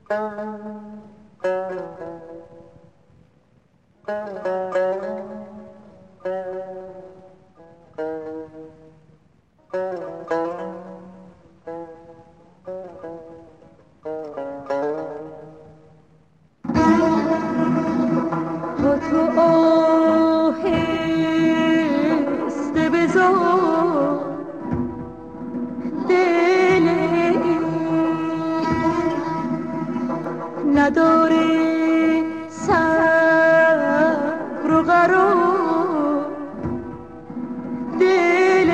نداره صبر و قرار دل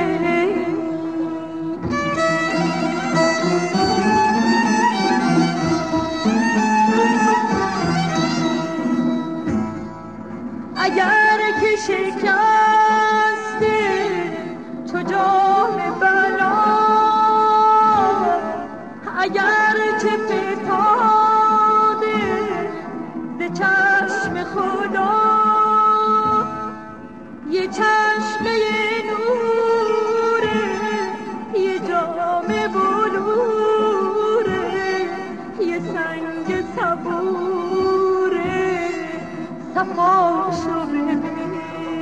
اگر که شکسته چو جام بلا اگر چه فتاده ز چشم خدا یه چشمه نوره یه جام بلوره یه سنگ صبوره صفاشو ببین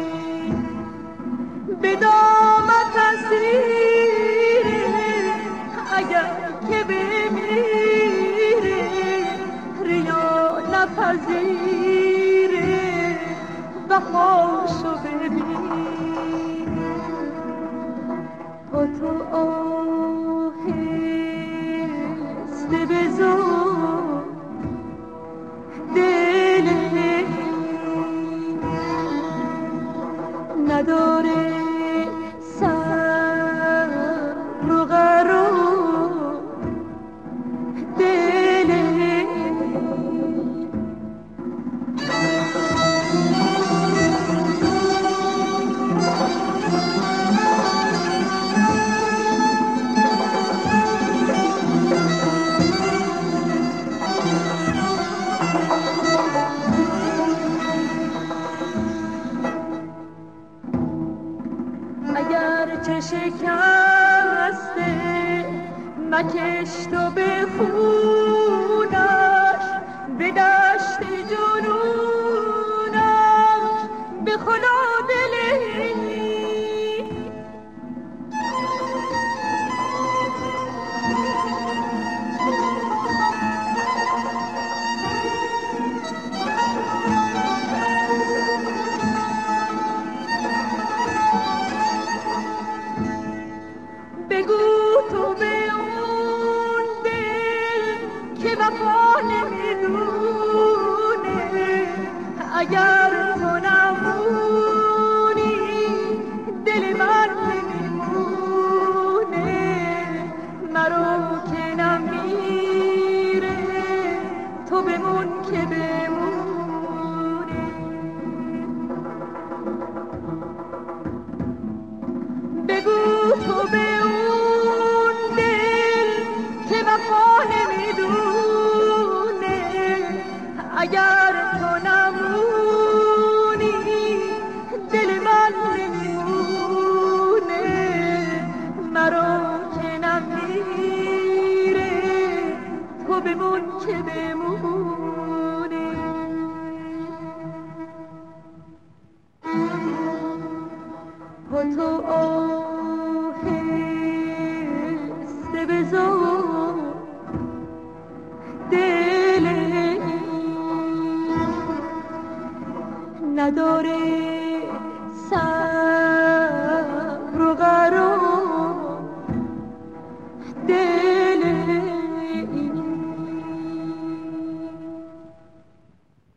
به دامت اسیره اگر که بمیره ریا نپذیره وفاشو ببین با تو آهسته بزن دل نداره صبر و قرار دل اگر چه شکسته مکش تو به خونش به دشت جنونش به خدا دلی بگو تو به اون دل که وفا نمیدونه اگر تو نمونی دل من نمیمونه مرو که نمیره تو بمون که بمونه بگو تو به اون دل که وفا نمیدونه اگر تو نمونی دل من نمیمونه مرا که نمیره تو بمون که بمونه با تو آهسته بزن دل نداره